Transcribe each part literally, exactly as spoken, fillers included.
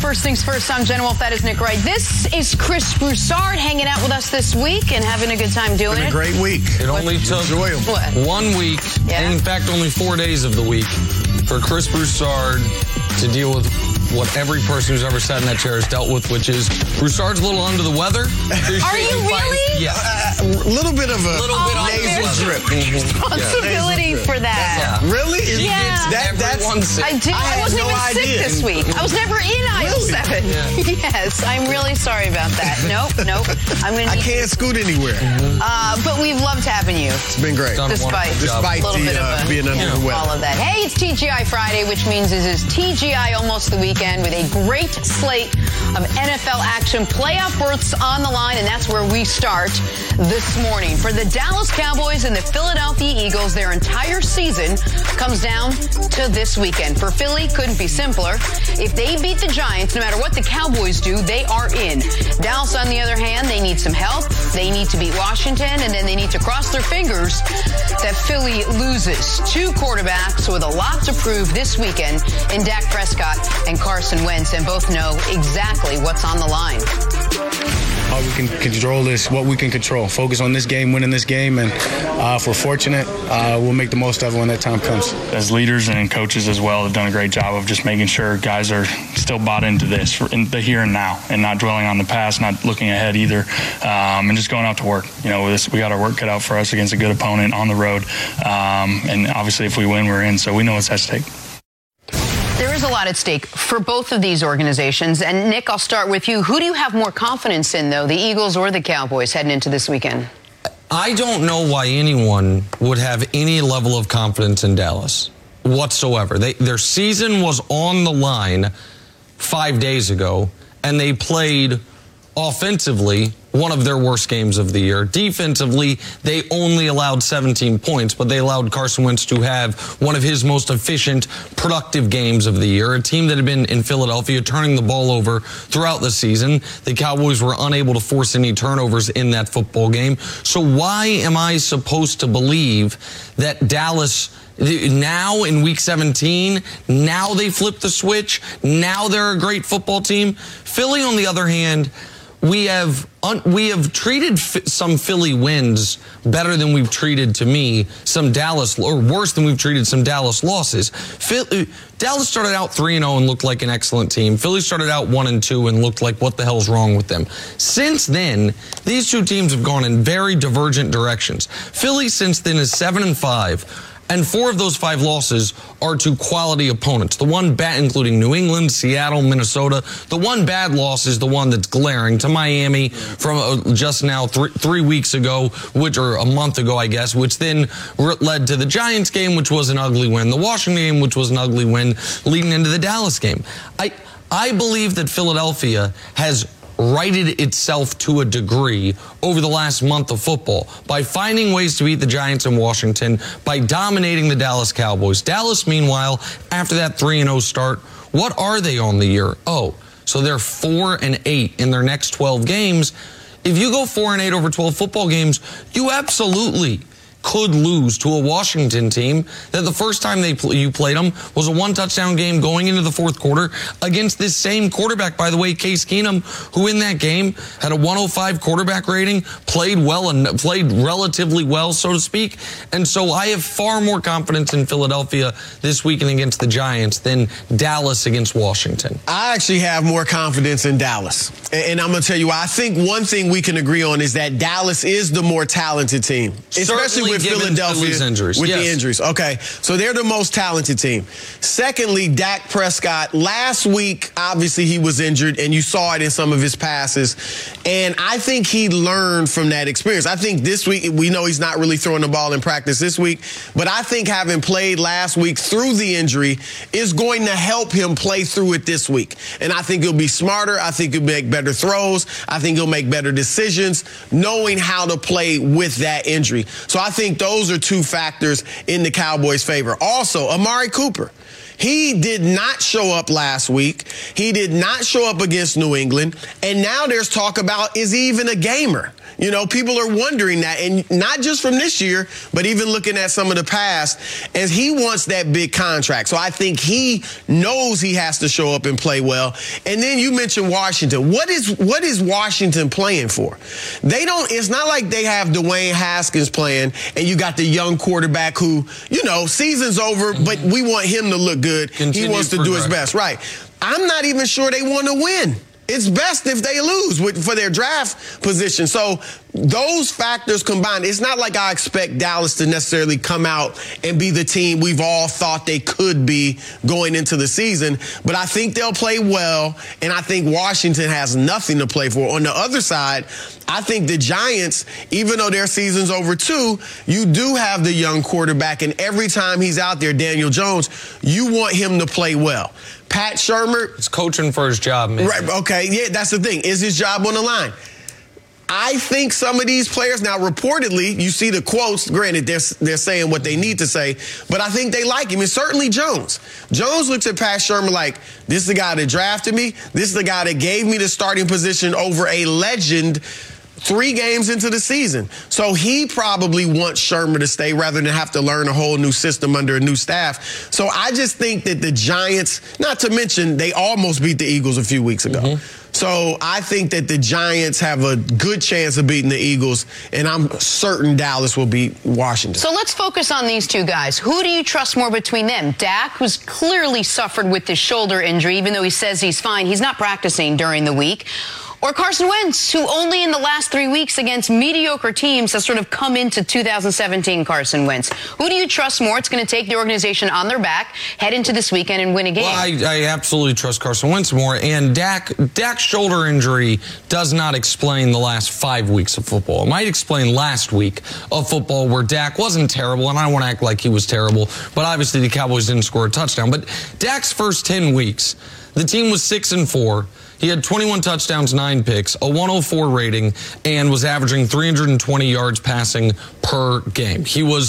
First things first, I'm Jen Wolf. That is Nick Wright. This is Chris Broussard hanging out with us this week and having a good time doing it. It's been a great week. It only took what? one week, yeah. and in fact, only four days of the week for Chris Broussard to deal with what every person who's ever sat in that chair has dealt with, which is Broussard's a little under the weather. Are you really? Yeah. A uh, little bit of a little oh, bit of nasal drip. Responsibility yeah. for that. Yeah. Really? Is Yeah. That, that's, I did. I, I wasn't no even idea. sick this week. I was never in aisle Really? seven. Yeah. Yes, I'm really sorry about that. Nope, nope. I'm gonna. I can't scoot anywhere. Uh, but we've loved having you. It's been great. Done a Despite, wonderful job. Despite a little the, bit uh, of a, being under you know, the weather. all of that. Hey, it's T G I Friday, which means it is T G I almost the weekend with a great slate of N F L action, playoff berths on the line, and that's where we start this morning. For the Dallas Cowboys and the Philadelphia Eagles, their entire season comes down to this weekend. For Philly, couldn't be simpler. If they beat the Giants, no matter what the Cowboys do, they are in. Dallas, on the other hand, they need some help. They need to beat Washington, and then they need to cross their fingers that Philly loses. Two quarterbacks with a lot to prove this weekend in Dak Prescott and Carson Wentz, and both know exactly what's on the line. All we can control is what we can control. Focus on this game, winning this game, and uh, if we're fortunate, uh, we'll make the most of it when that time comes. As leaders and coaches as well have done a great job of just making sure guys are still bought into this, in the here and now, and not dwelling on the past, not looking ahead either, um, and just going out to work. You know, this, we got our work cut out for us against a good opponent on the road, um, and obviously if we win, we're in, so we know what's at stake. There is a lot at stake for both of these organizations. And, Nick, I'll start with you. Who do you have more confidence in, though, the Eagles or the Cowboys heading into this weekend? I don't know why anyone would have any level of confidence in Dallas whatsoever. They, their season was on the line five days ago, and they played offensively one of their worst games of the year. Defensively, they only allowed seventeen points, but they allowed Carson Wentz to have one of his most efficient, productive games of the year. A team that had been in Philadelphia turning the ball over throughout the season. The Cowboys were unable to force any turnovers in that football game. So why am I supposed to believe that Dallas, now in week seventeen, now they flip the switch, now they're a great football team? Philly, on the other hand, we have un- we have treated f- some Philly wins better than we've treated, to me, some Dallas, or worse than we've treated some Dallas losses. Philly, Dallas started out three and oh and looked like an excellent team. Philly started out one and two and looked like what the hell's wrong with them. Since then, these two teams have gone in very divergent directions. Philly since then is seven and five. And four of those five losses are to quality opponents. The one bad, including New England, Seattle, Minnesota. The one bad loss is the one that's glaring to Miami from uh, just now three, three weeks ago, which or a month ago, I guess, which then led to the Giants game, which was an ugly win. The Washington game, which was an ugly win, leading into the Dallas game. I I believe that Philadelphia has righted itself to a degree over the last month of football by finding ways to beat the Giants in Washington, by dominating the Dallas Cowboys. Dallas, meanwhile, after that three and oh start, what are they on the year? Oh, so they're four and eight in their next twelve games. If you go four and eight over twelve football games, you absolutely could lose to a Washington team that the first time they pl- you played them was a one-touchdown game going into the fourth quarter against this same quarterback, by the way, Case Keenum, who in that game had a one oh five quarterback rating, played well and played relatively well, so to speak. And so I have far more confidence in Philadelphia this weekend against the Giants than Dallas against Washington. I actually have more confidence in Dallas. And, and I'm going to tell you why. I think one thing we can agree on is that Dallas is the more talented team, especially Certainly with Philadelphia injuries. with yes. the injuries. Okay, so they're the most talented team. Secondly, Dak Prescott, last week, obviously he was injured, and you saw it in some of his passes. And I think he learned from that experience. I think this week, we know he's not really throwing the ball in practice this week, but I think having played last week through the injury is going to help him play through it this week. And I think he'll be smarter. I think he'll make better throws. I think he'll make better decisions, knowing how to play with that injury. So I think those are two factors in the Cowboys' favor. Also, Amari Cooper. He did not show up last week. He did not show up against New England. And now there's talk about, is he even a gamer? You know, people are wondering that, and not just from this year, but even looking at some of the past, as he wants that big contract. So I think he knows he has to show up and play well. And then you mentioned Washington. What is what is Washington playing for? They don't, it's not like they have Dwayne Haskins playing and you got the young quarterback who, you know, season's over, mm-hmm. but we want him to look good. Continue he wants to do his best. Right. I'm not even sure they want to win. It's best if they lose with, for their draft position. So those factors combined, it's not like I expect Dallas to necessarily come out and be the team we've all thought they could be going into the season. But I think they'll play well, and I think Washington has nothing to play for. On the other side, I think the Giants, even though their season's over too, you do have the young quarterback, and every time he's out there, Daniel Jones, you want him to play well. Pat Shurmur. It's coaching for his job, man. Right, okay, yeah, that's the thing. Is his job on the line? I think some of these players, now reportedly, you see the quotes, granted, they're, they're saying what they need to say, but I think they like him, and certainly Jones. Jones looks at Pat Shurmur like, this is the guy that drafted me, this is the guy that gave me the starting position over a legend three games into the season. So he probably wants Shurmur to stay rather than have to learn a whole new system under a new staff. So I just think that the Giants, not to mention, they almost beat the Eagles a few weeks ago. Mm-hmm. So I think that the Giants have a good chance of beating the Eagles, and I'm certain Dallas will beat Washington. So let's focus on these two guys. Who do you trust more between them? Dak, who's clearly suffered with this shoulder injury, even though he says he's fine. He's not practicing during the week. Or Carson Wentz, who only in the last three weeks against mediocre teams has sort of come into two thousand seventeen Carson Wentz. Who do you trust more? It's going to take the organization on their back, head into this weekend and win a game. Well, I, I absolutely trust Carson Wentz more. And Dak, Dak's shoulder injury does not explain the last five weeks of football. It might explain last week of football where Dak wasn't terrible, and I don't want to act like he was terrible, but obviously the Cowboys didn't score a touchdown. But Dak's first ten weeks, the team was six and four. He had twenty-one touchdowns, nine picks, a one oh four rating, and was averaging three hundred twenty yards passing per game. He was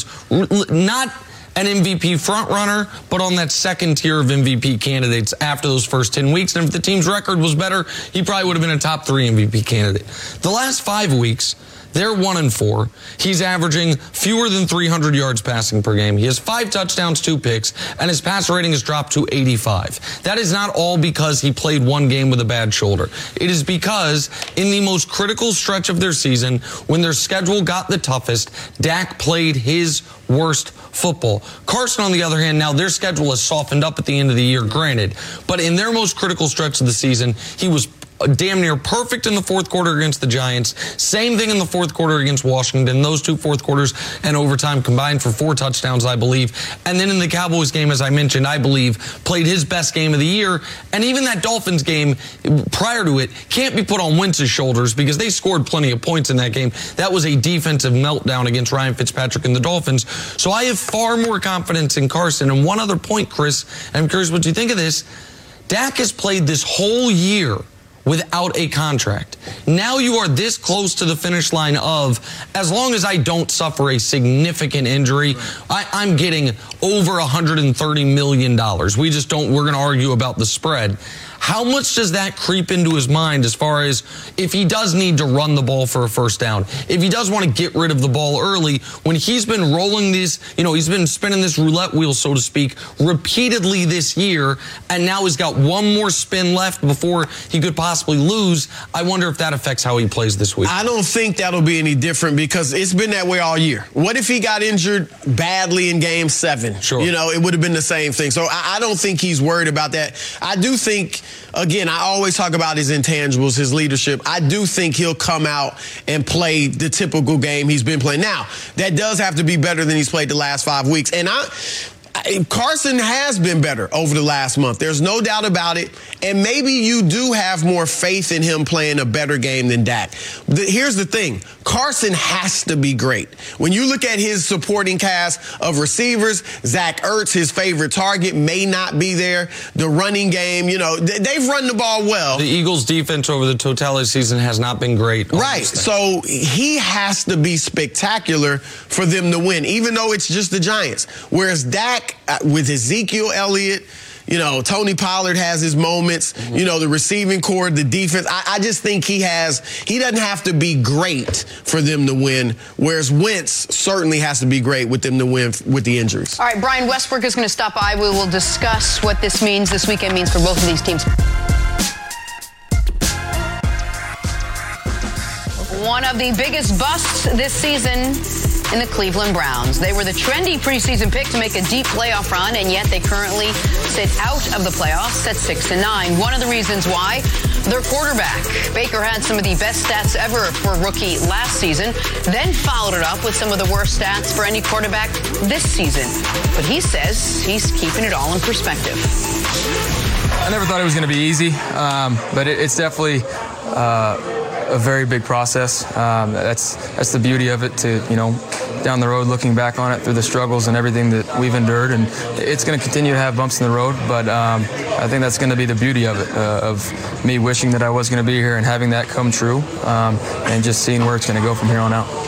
not an M V P frontrunner, but on that second tier of M V P candidates after those first ten weeks. And if the team's record was better, he probably would have been a top three M V P candidate. The last five weeks, they're one and four. He's averaging fewer than three hundred yards passing per game. He has five touchdowns, two picks, and his passer rating has dropped to eighty-five. That is not all because he played one game with a bad shoulder. It is because in the most critical stretch of their season, when their schedule got the toughest, Dak played his worst football. Carson, on the other hand, now their schedule has softened up at the end of the year, granted, but in their most critical stretch of the season, he was damn near perfect in the fourth quarter against the Giants. Same thing in the fourth quarter against Washington. Those two fourth quarters and overtime combined for four touchdowns, I believe. And then in the Cowboys game, as I mentioned, I believe played his best game of the year. And even that Dolphins game prior to it can't be put on Wentz's shoulders because they scored plenty of points in that game. That was a defensive meltdown against Ryan Fitzpatrick and the Dolphins. So I have far more confidence in Carson. And one other point, Chris, I'm curious what you think of this. Dak has played this whole year without a contract. Now you are this close to the finish line of, as long as I don't suffer a significant injury, I, I'm getting over one hundred thirty million dollars. We just don't, we're going to argue about the spread. How much does that creep into his mind as far as if he does need to run the ball for a first down, if he does want to get rid of the ball early, when he's been rolling these, you know, he's been spinning this roulette wheel, so to speak, repeatedly this year, and now he's got one more spin left before he could possibly lose. I wonder if that affects how he plays this week. I don't think that'll be any different because it's been that way all year. What if he got injured badly in game seven? Sure. You know, it would have been the same thing. So I, I don't think he's worried about that. I do think, again, I always talk about his intangibles, his leadership. I do think he'll come out and play the typical game he's been playing. Now, that does have to be better than he's played the last five weeks. And I... Carson has been better over the last month. There's no doubt about it. And maybe you do have more faith in him playing a better game than Dak. The, here's the thing. Carson has to be great. When you look at his supporting cast of receivers, Zach Ertz, his favorite target, may not be there. The running game, you know, they, they've run the ball well. The Eagles' defense over the totality of the season has not been great. Right. So he has to be spectacular for them to win, even though it's just the Giants. Whereas Dak, with Ezekiel Elliott, You know, Tony Pollard has his moments. Mm-hmm. You know, the receiving core, the defense. I, I just think he has, he doesn't have to be great for them to win, whereas Wentz certainly has to be great with them to win with the injuries. All right, Brian Westbrook is going to stop by. We will discuss what this means, this weekend means for both of these teams. One of the biggest busts this season in the Cleveland Browns. They were the trendy preseason pick to make a deep playoff run, and yet they currently sit out of the playoffs at six and nine. One of the reasons why, their quarterback. Baker had some of the best stats ever for a rookie last season, then followed it up with some of the worst stats for any quarterback this season. But he says he's keeping it all in perspective. I never thought it was going to be easy, um, but it, it's definitely uh, a very big process. Um, that's that's the beauty of it, to, you know, down the road looking back on it through the struggles and everything that we've endured. And it's going to continue to have bumps in the road, but um, I think that's going to be the beauty of it, uh, of me wishing that I was going to be here and having that come true, um, and just seeing where it's going to go from here on out.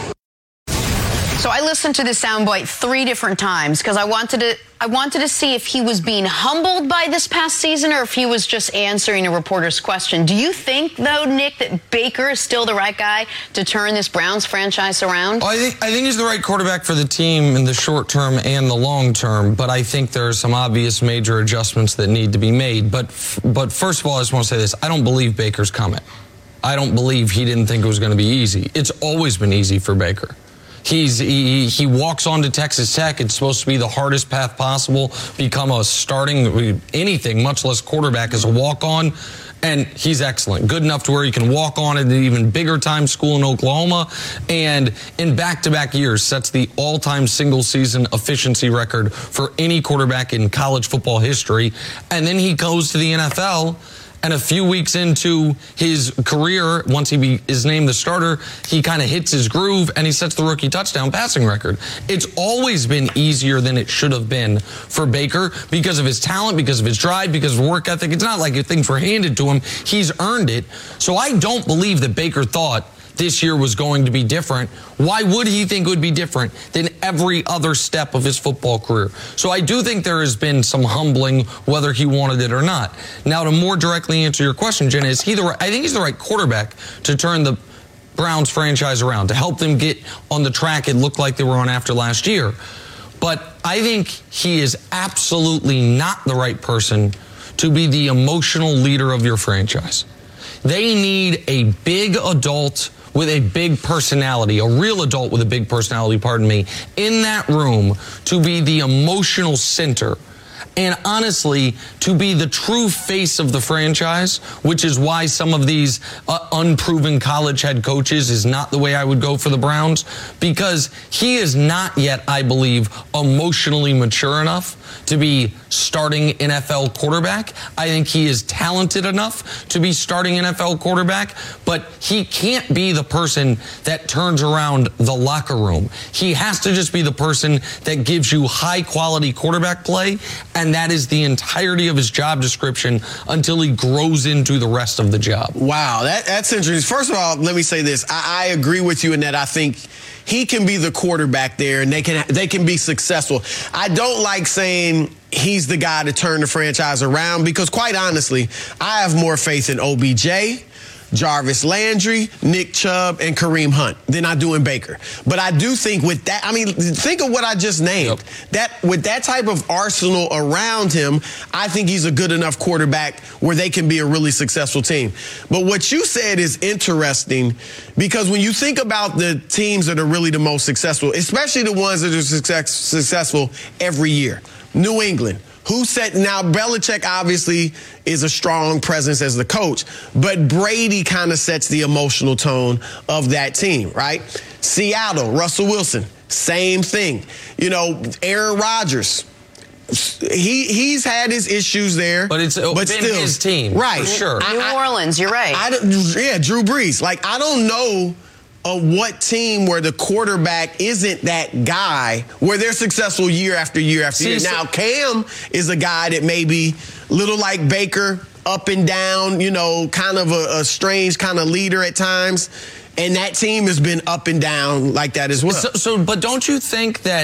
So I listened to this soundbite three different times because I wanted to I wanted to see if he was being humbled by this past season or if he was just answering a reporter's question. Do you think, though, Nick, that Baker is still the right guy to turn this Browns franchise around? Oh, I think I think he's the right quarterback for the team in the short term and the long term, but I think there are some obvious major adjustments that need to be made. But but first of all, I just want to say this. I don't believe Baker's coming. I don't believe he didn't think it was going to be easy. It's always been easy for Baker. He's he, he walks on to Texas Tech. It's supposed to be the hardest path possible, become a starting anything, much less quarterback, as a walk-on. And he's excellent, good enough to where he can walk on at an even bigger time school in Oklahoma. And in back-to-back years, sets the all-time single-season efficiency record for any quarterback in college football history. And then he goes to the N F L. And a few weeks into his career, once he be, is named the starter, he kind of hits his groove and he sets the rookie touchdown passing record. It's always been easier than it should have been for Baker because of his talent, because of his drive, because of work ethic. It's not like things were handed to him. He's earned it. So I don't believe that Baker thought this year was going to be different. Why would he think it would be different than every other step of his football career? So I do think there has been some humbling, whether he wanted it or not. Now, to more directly answer your question, Jenna, is he the right, I think he's the right quarterback to turn the Browns franchise around, to help them get on the track it looked like they were on after last year. But I think he is absolutely not the right person to be the emotional leader of your franchise. They need a big adult with a big personality, a real adult with a big personality, pardon me, in that room to be the emotional center. And honestly, to be the true face of the franchise, which is why some of these uh, unproven college head coaches is not the way I would go for the Browns, because he is not yet, I believe, emotionally mature enough to be starting N F L quarterback. I think he is talented enough to be starting N F L quarterback, but he can't be the person that turns around the locker room. He has to just be the person that gives you high quality quarterback play, and that is the entirety of his job description until he grows into the rest of the job. Wow, that, that's interesting. First of all, let me say this. I, I agree with you in that I think he can be the quarterback there, and they can they can be successful. I don't like saying he's the guy to turn the franchise around because, quite honestly, I have more faith in O B J, Jarvis Landry, Nick Chubb, and Kareem Hunt than I do in Baker. But I do think with that, I mean, think of what I just named. Yep. That with that type of arsenal around him, I think he's a good enough quarterback where they can be a really successful team. But what you said is interesting because when you think about the teams that are really the most successful, especially the ones that are success, successful every year, New England. Who set now? Belichick obviously is a strong presence as the coach, but Brady kind of sets the emotional tone of that team, right? Seattle, Russell Wilson, same thing. You know, Aaron Rodgers. He he's had his issues there, but it's but been still his team, right? For sure. New I, Orleans, you're right. I, I, yeah, Drew Brees. Like I don't know. Uh, what team where the quarterback isn't that guy where they're successful year after year after See, year. Now, Cam is a guy that may be a little like Baker, up and down, you know, kind of a, a strange kind of leader at times. And that team has been up and down like that as well. So, so, but don't you think that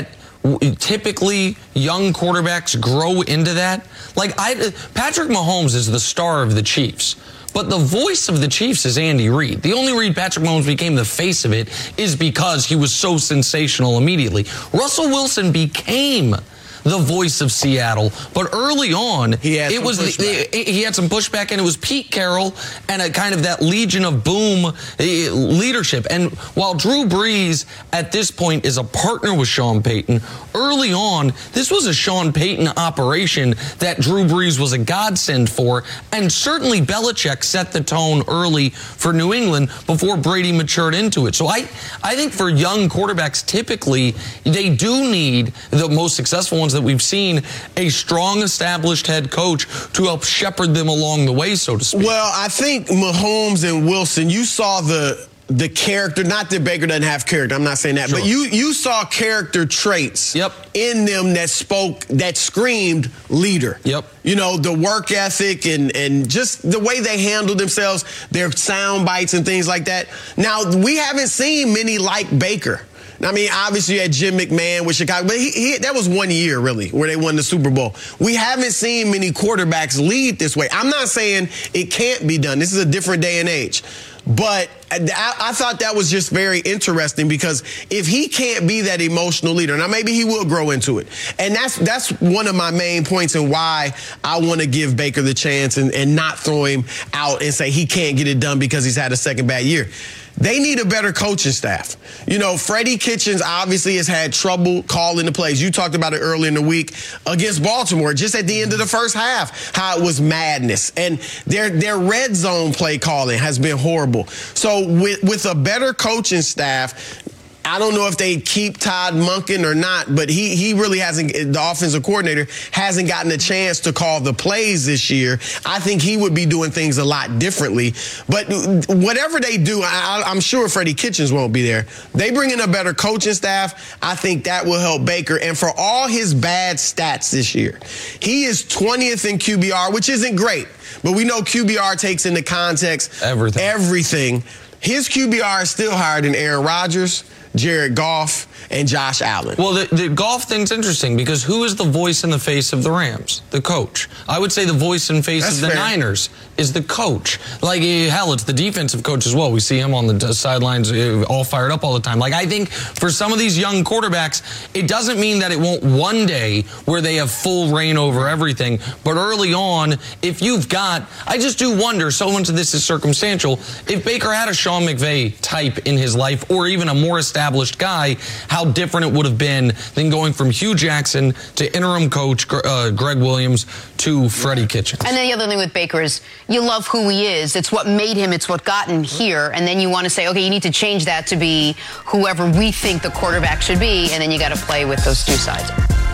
typically young quarterbacks grow into that. Like I, Patrick Mahomes is the star of the Chiefs. But the voice of the Chiefs is Andy Reid. The only reason Patrick Mahomes became the face of it is because he was so sensational immediately. Russell Wilson became the voice of Seattle, but early on, he had it some was the, the, he had some pushback, and it was Pete Carroll and a kind of that Legion of Boom uh, leadership. And while Drew Brees at this point is a partner with Sean Payton, early on, this was a Sean Payton operation that Drew Brees was a godsend for, and certainly Belichick set the tone early for New England before Brady matured into it. So I, I think for young quarterbacks, typically, they do need, the most successful ones that we've seen, a strong established head coach to help shepherd them along the way, so to speak. Well, I think Mahomes and Wilson, you saw the the character, not that Baker doesn't have character, I'm not saying that, Sure. but you you saw character traits Yep. in them that spoke, that screamed leader. Yep. You know, the work ethic and, and just the way they handled themselves, their sound bites and things like that. Now, we haven't seen many like Baker. I mean, obviously you had Jim McMahon with Chicago, but he, he, that was one year, really, where they won the Super Bowl. We haven't seen many quarterbacks lead this way. I'm not saying it can't be done. This is a different day and age. But I, I thought that was just very interesting, because if he can't be that emotional leader, now maybe he will grow into it. And that's that's one of my main points and why I want to give Baker the chance and, and not throw him out and say he can't get it done because he's had a second bad year. They need a better coaching staff. You know, Freddie Kitchens obviously has had trouble calling the plays. You talked about it earlier in the week against Baltimore, just at the end of the first half, how it was madness. And their their red zone play calling has been horrible. So with, with a better coaching staff, I don't know if they keep Todd Monken or not, but he he really hasn't, the offensive coordinator, hasn't gotten a chance to call the plays this year. I think he would be doing things a lot differently. But whatever they do, I, I'm sure Freddie Kitchens won't be there. They bring in a better coaching staff. I think that will help Baker. And for all his bad stats this year, he is twentieth in Q B R, which isn't great. But we know Q B R takes into context Everything. everything. His Q B R is still higher than Aaron Rodgers, Jared Goff, and Josh Allen. Well, the, the Goff thing's interesting because who is the voice and the face of the Rams? The coach. I would say the voice and face That's of the fair. Niners is the coach. Like, hell, it's the defensive coach as well. We see him on the sidelines all fired up all the time. Like, I think for some of these young quarterbacks, it doesn't mean that it won't one day where they have full reign over everything. But early on, if you've got, I just do wonder, so much of this is circumstantial, if Baker had a Sean McVay type in his life or even a more established guy, how different it would have been than going from Hugh Jackson to interim coach uh, Greg Williams to Freddie Kitchens. And then the other thing with Baker is you love who he is. It's what made him. It's what got him here. And then you want to say, okay, you need to change that to be whoever we think the quarterback should be. And then you got to play with those two sides.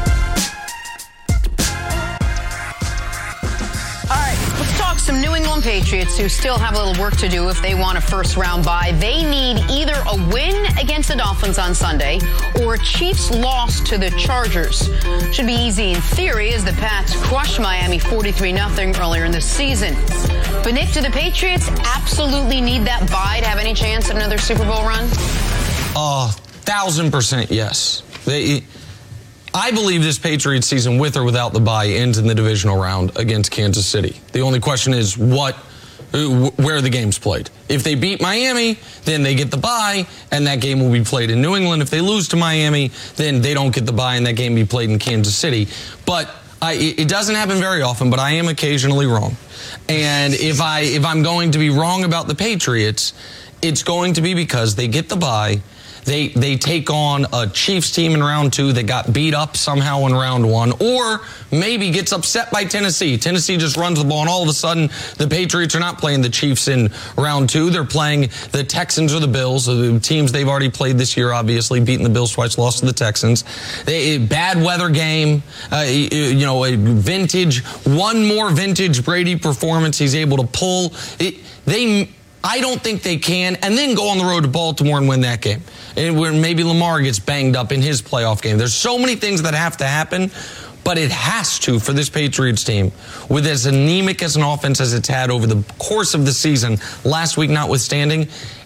All right, let's talk some New England Patriots who still have a little work to do if they want a first-round bye. They need either a win against the Dolphins on Sunday or a Chiefs loss to the Chargers. Should be easy in theory as the Pats crushed Miami forty-three nothing earlier in the season. But Nick, do the Patriots absolutely need that bye to have any chance at another Super Bowl run? A thousand percent yes. They... I believe this Patriots season, with or without the bye, ends in the divisional round against Kansas City. The only question is what, where the game's played. If they beat Miami, then they get the bye, and that game will be played in New England. If they lose to Miami, then they don't get the bye, and that game will be played in Kansas City. But I, it doesn't happen very often, but I am occasionally wrong. And if I if I'm going to be wrong about the Patriots, it's going to be because they get the bye. They they take on a Chiefs team in round two that got beat up somehow in round one, or maybe gets upset by Tennessee. Tennessee just runs the ball, and all of a sudden the Patriots are not playing the Chiefs in round two. They're playing the Texans or the Bills, the teams they've already played this year, obviously, beating the Bills twice, lost to the Texans. They, bad weather game, uh, you know, a vintage, one more vintage Brady performance he's able to pull. It, they... I don't think they can, and then go on the road to Baltimore and win that game. And where maybe Lamar gets banged up in his playoff game. There's so many things that have to happen, but it has to for this Patriots team. With as anemic as an offense as it's had over the course of the season, last week notwithstanding,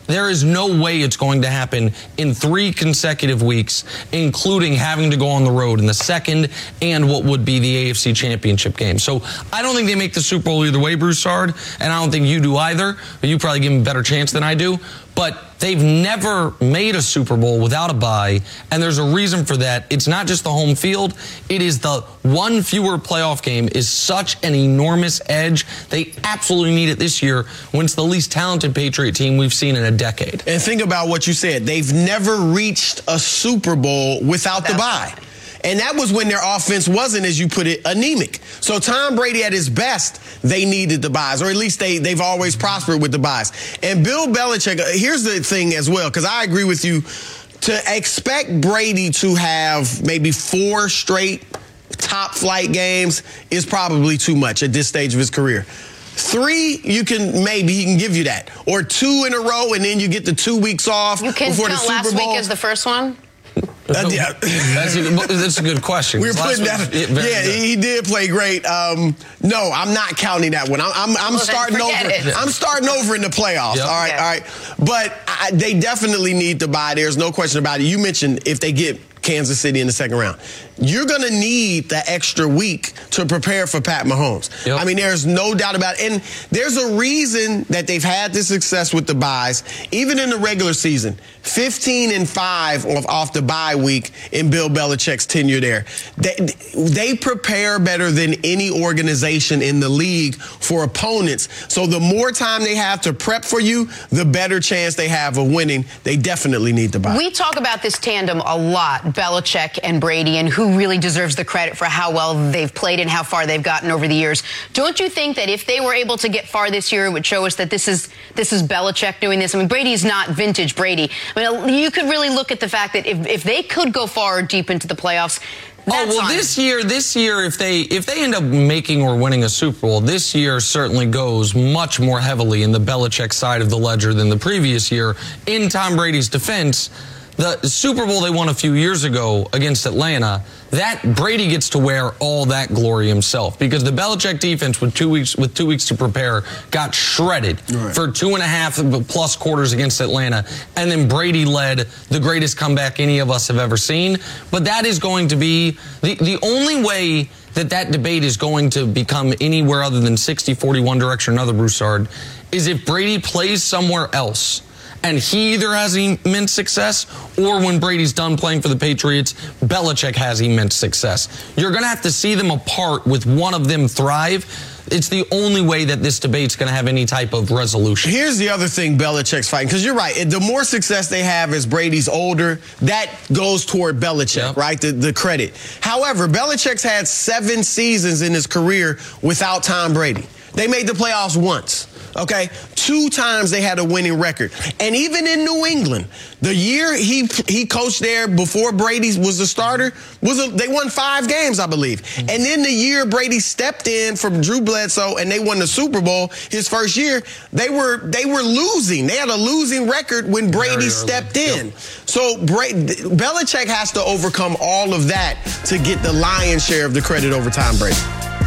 There is no way it's going to happen in three consecutive weeks, including having to go on the road in the second and what would be the A F C Championship game. So I don't think they make the Super Bowl either way, Broussard, and I don't think you do either. You probably give them a better chance than I do. But they've never made a Super Bowl without a bye, and there's a reason for that. It's not just the home field. It is the one fewer playoff game is such an enormous edge. They absolutely need it this year when it's the least talented Patriot team we've seen in a decade. And think about what you said. They've never reached a Super Bowl without the bye. And that was when their offense wasn't, as you put it, anemic. So Tom Brady at his best, they needed the buys, or at least they, they've always prospered with the buys. And Bill Belichick, here's the thing as well, because I agree with you, to expect Brady to have maybe four straight top flight games is probably too much at this stage of his career. Three, you can maybe he can give you that, or two in a row, and then you get the two weeks off you can before the count Super last Bowl. week as the first one. Uh, yeah. that's, a, that's a good question. We're putting that. Yeah, he did play great. Um, no, I'm not counting that one. I'm, I'm, I'm well, starting over. It. I'm starting over in the playoffs. Yep. All right, yeah. all right. But I, they definitely need to buy. There's no question about it. You mentioned if they get Kansas City in the second round, you're going to need the extra week to prepare for Pat Mahomes. Yep. I mean, there's no doubt about it. And there's a reason that they've had this success with the buys, even in the regular season. fifteen and five off, off the bye week in Bill Belichick's tenure there. They, they prepare better than any organization in the league for opponents. So the more time they have to prep for you, the better chance they have of winning. They definitely need to buy. We talk about this tandem a lot, Belichick and Brady, and who really deserves the credit for how well they've played and how far they've gotten over the years. Don't you think that if they were able to get far this year, it would show us that this is this is Belichick doing this? I mean, Brady's not vintage Brady. I mean, you could really look at the fact that if, if they could go far deep into the playoffs, that's oh well, fine. this year, this year, if they if they end up making or winning a Super Bowl, this year certainly goes much more heavily in the Belichick side of the ledger than the previous year. In Tom Brady's defense, the Super Bowl they won a few years ago against Atlanta, that Brady gets to wear all that glory himself, because the Belichick defense with two weeks with two weeks to prepare got shredded right. for two and a half plus quarters against Atlanta, and then Brady led the greatest comeback any of us have ever seen. But that is going to be the the only way that that debate is going to become anywhere other than sixty forty one direction or another, Broussard, is if Brady plays somewhere else and he either has immense success, or when Brady's done playing for the Patriots, Belichick has immense success. You're going to have to see them apart with one of them thrive. It's the only way that this debate's going to have any type of resolution. Here's the other thing Belichick's fighting, because you're right. The more success they have as Brady's older, that goes toward Belichick, yep. right? The, the credit. However, Belichick's had seven seasons in his career without Tom Brady. They made the playoffs once. Okay, two times they had a winning record. And even in New England, the year he he coached there before Brady was the starter, was a, they won five games, I believe. Mm-hmm. And then the year Brady stepped in from Drew Bledsoe and they won the Super Bowl his first year, they were they were losing. They had a losing record when Brady stepped in. Yep. So Brady, Belichick has to overcome all of that to get the lion's share of the credit over Tom Brady.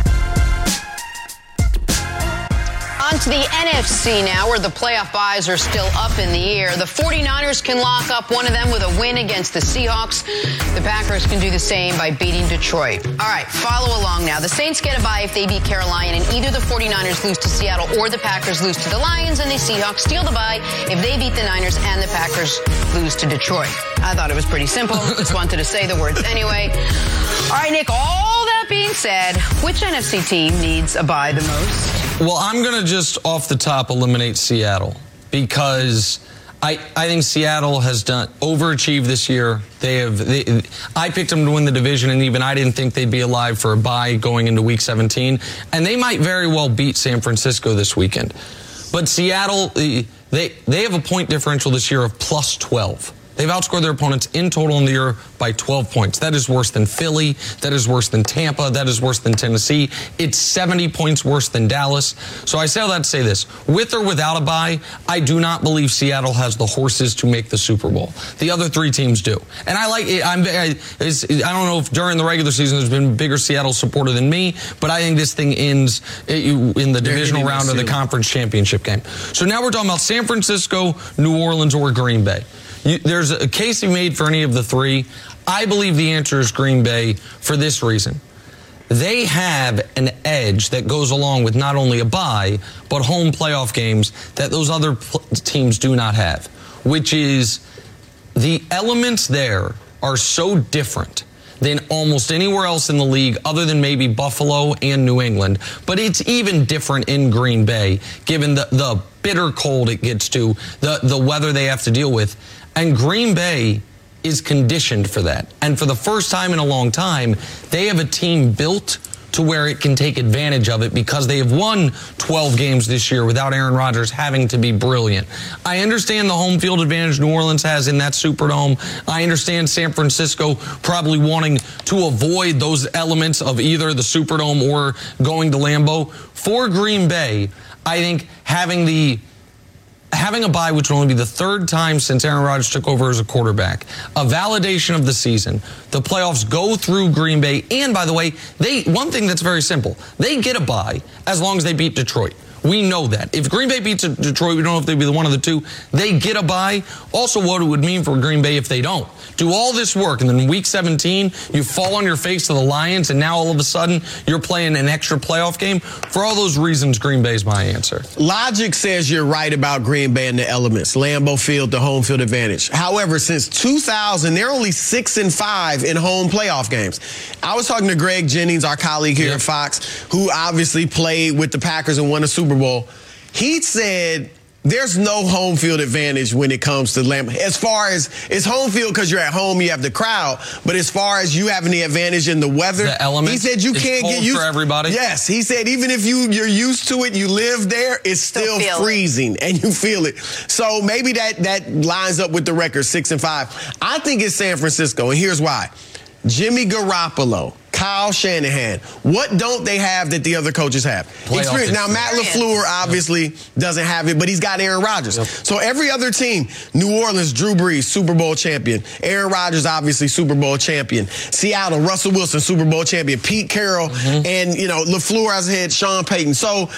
On to the N F C now, where the playoff buys are still up in the air. The forty-niners can lock up one of them with a win against the Seahawks. The Packers can do the same by beating Detroit. All right, follow along now. The Saints get a bye if they beat Carolina, and either the forty-niners lose to Seattle or the Packers lose to the Lions, and the Seahawks steal the bye if they beat the Niners and the Packers lose to Detroit. I thought it was pretty simple. Just wanted to say the words anyway. All right, Nick, all that being said, which N F C team needs a bye the most? Well, I'm going to just off the top eliminate Seattle, because I I think Seattle has done overachieved this year. They have. They, I picked them to win the division, and even I didn't think they'd be alive for a bye going into Week seventeen. And they might very well beat San Francisco this weekend. But Seattle, they they have a point differential this year of plus twelve. They've outscored their opponents in total in the year by twelve points. That is worse than Philly. That is worse than Tampa. That is worse than Tennessee. It's seventy points worse than Dallas. So I say all that to say this. With or without a bye, I do not believe Seattle has the horses to make the Super Bowl. The other three teams do. And I like it. I'm, I, it's, I don't know if during the regular season there's been a bigger Seattle supporter than me, but I think this thing ends in the divisional round of the conference championship game. So now we're talking about San Francisco, New Orleans, or Green Bay. You, there's a case you made for any of the three. I believe the answer is Green Bay for this reason. They have an edge that goes along with not only a bye, but home playoff games that those other teams do not have, which is the elements there are so different than almost anywhere else in the league other than maybe Buffalo and New England. But it's even different in Green Bay, given the, the bitter cold it gets to, the, the weather they have to deal with. And Green Bay is conditioned for that. And for the first time in a long time, they have a team built to where it can take advantage of it because they have won twelve games this year without Aaron Rodgers having to be brilliant. I understand the home field advantage New Orleans has in that Superdome. I understand San Francisco probably wanting to avoid those elements of either the Superdome or going to Lambeau. For Green Bay, I think having the Having a bye, which will only be the third time since Aaron Rodgers took over as a quarterback, a validation of the season. The playoffs go through Green Bay. And, by the way, they one thing that's very simple. They get a bye as long as they beat Detroit. We know that. If Green Bay beats Detroit, we don't know if they'd be the one of the two. They get a bye. Also, what it would mean for Green Bay if they don't. Do all this work, and then in week seventeen, you fall on your face to the Lions, and now all of a sudden, you're playing an extra playoff game. For all those reasons, Green Bay's my answer. Logic says you're right about Green Bay and the elements. Lambeau Field, the home field advantage. However, since two thousand, they're only six and five in home playoff games. I was talking to Greg Jennings, our colleague here yep. at Fox, who obviously played with the Packers and won a Super Bowl. He said there's no home field advantage when it comes to Lambeau. As far as it's home field because you're at home, you have the crowd. But as far as you having the advantage in the weather, the elements, he said you it's can't cold get used for everybody. Yes, he said even if you you're used to it, you live there, it's still, still freezing it. and you feel it. So maybe that that lines up with the record six and five. I think it's San Francisco, and here's why: Jimmy Garoppolo, Kyle Shanahan. What don't they have that the other coaches have? Experience. Now, Matt LaFleur obviously yep. doesn't have it, but he's got Aaron Rodgers. Yep. So every other team, New Orleans, Drew Brees, Super Bowl champion. Aaron Rodgers, obviously, Super Bowl champion. Seattle, Russell Wilson, Super Bowl champion. Pete Carroll, mm-hmm. and, you know, LaFleur has had Sean Payton. So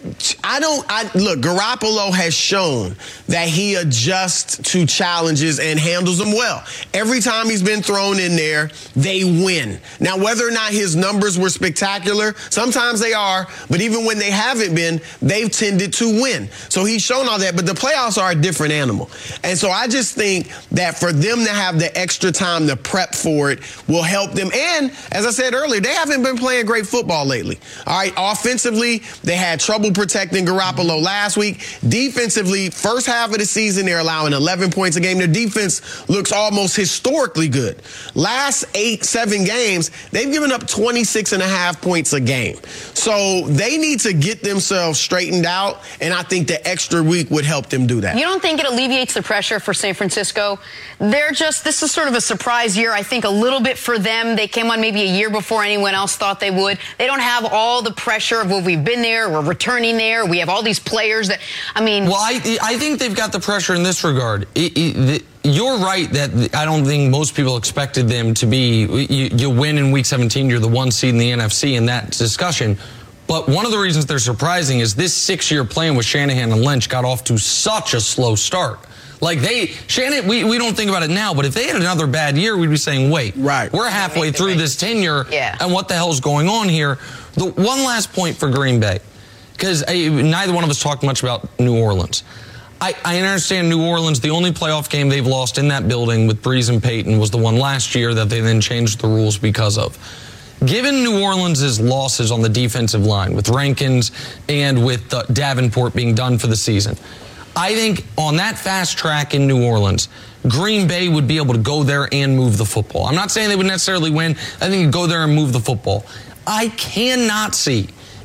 I don't, I look, Garoppolo has shown that he adjusts to challenges and handles them well. Every time he's been thrown in there, they win. Now, whether or not his numbers were spectacular, sometimes they are, but even when they haven't been, they've tended to win. So he's shown all that, but the playoffs are a different animal. And so I just think that for them to have the extra time to prep for it will help them. And as I said earlier, they haven't been playing great football lately. All right, offensively, they had trouble protecting Garoppolo last week. Defensively, first half of the season, they're allowing eleven points a game. Their defense looks almost historically good. Last eight, seven games, they've given up twenty-six and a half points a game. So they need to get themselves straightened out, and I think the extra week would help them do that. You don't think it alleviates the pressure for San Francisco? They're just, this is sort of a surprise year, I think, a little bit for them. They came on maybe a year before anyone else thought they would. They don't have all the pressure of, well, we've been there, we're returning there, we have all these players that, I mean. Well, I, I think they've got the pressure in this regard. It, it, you're right that I don't think most people expected them to be, you, you win in week seventeen, you're the one seed in the N F C in that discussion. But one of the reasons they're surprising is this six-year plan with Shanahan and Lynch got off to such a slow start. Like they, Shanahan, we, we don't think about it now, but if they had another bad year, we'd be saying, wait, right. we're halfway through this tenure, yeah. and what the hell's going on here? The one last point for Green Bay, because neither one of us talked much about New Orleans. I, I understand New Orleans, the only playoff game they've lost in that building with Brees and Peyton was the one last year that they then changed the rules because of. Given New Orleans' losses on the defensive line with Rankins and with uh, Davenport being done for the season, I think on that fast track in New Orleans, Green Bay would be able to go there and move the football. I'm not saying they would necessarily win. I think you go there and move the football. I cannot see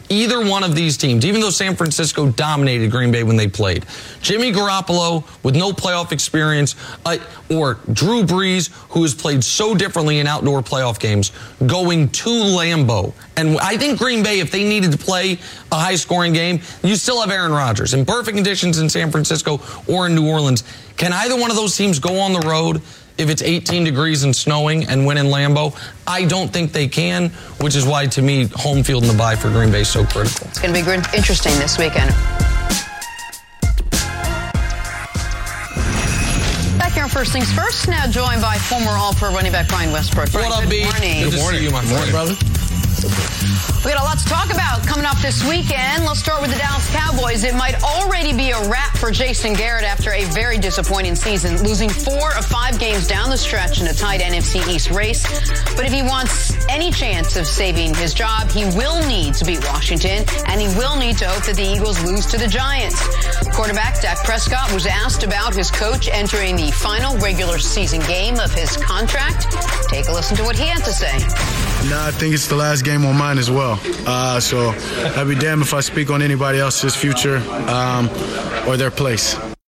either one of these teams, even though San Francisco dominated Green Bay when they played, Jimmy Garoppolo with no playoff experience, uh, or Drew Brees, who has played so differently in outdoor playoff games, going to Lambeau. And I think Green Bay, if they needed to play a high-scoring game, you still have Aaron Rodgers in perfect conditions in San Francisco or in New Orleans. Can either one of those teams go on the road if it's eighteen degrees and snowing and win in Lambeau? I don't think they can, which is why, to me, home field and the bye for Green Bay is so critical. It's going to be interesting this weekend. Back here on First Things First, now joined by former All-Pro running back Brian Westbrook. What up, B? Good morning. Good morning. You, my friend, brother. We got a lot to talk about coming up this weekend. Let's start with the Dallas Cowboys. It might already be a wrap for Jason Garrett after a very disappointing season, losing four of five games down the stretch in a tight N F C East race. But if he wants any chance of saving his job, he will need to beat Washington, and he will need to hope that the Eagles lose to the Giants. Quarterback Dak Prescott was asked about his coach entering the final regular season game of his contract. Take a listen to what he had to say. No, I think it's the last game on mine as well. Uh, so I'd be damned if I speak on anybody else's future um, or their place.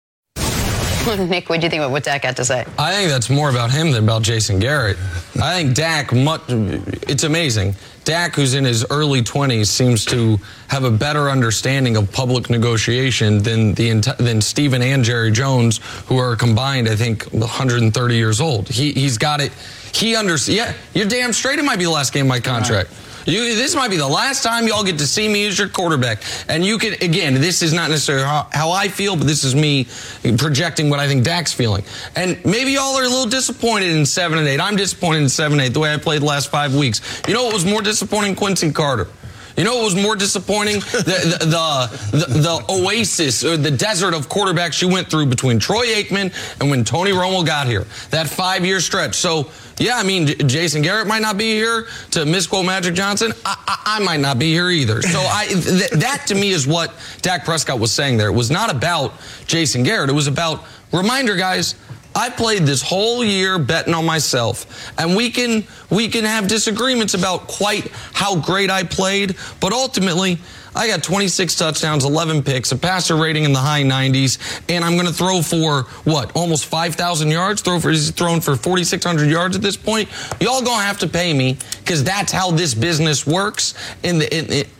Nick, what do you think about what Dak had to say? I think that's more about him than about Jason Garrett. I think Dak, much, it's amazing. Dak, who's in his early twenties, seems to have a better understanding of public negotiation than the than Stephen and Jerry Jones, who are combined, I think, one hundred thirty years old. He, he's got it. He understands. Yeah, you're damn straight. It might be the last game of my contract. You, this might be the last time y'all get to see me as your quarterback. And you can, again, this is not necessarily how, how I feel, but this is me projecting what I think Dak's feeling. And maybe y'all are a little disappointed in seven and eight. I'm disappointed in seven and eight, the way I played the last five weeks. You know what was more disappointing? Quincy Carter. You know what was more disappointing? The, the, the, the, the oasis, or the desert of quarterbacks you went through between Troy Aikman and when Tony Romo got here. That five-year stretch. So, yeah, I mean, J- Jason Garrett might not be here. To misquote Magic Johnson, I, I, I might not be here either. So I, th- that, to me, is what Dak Prescott was saying there. It was not about Jason Garrett. It was about, reminder, guys, I played this whole year betting on myself, and we can we can have disagreements about quite how great I played, but ultimately, I got twenty-six touchdowns, eleven picks, a passer rating in the high nineties, and I'm going to throw for, what, almost five thousand yards? Throw for, he's thrown for forty-six hundred yards at this point? Y'all going to have to pay me, because that's how this business works in the in, in,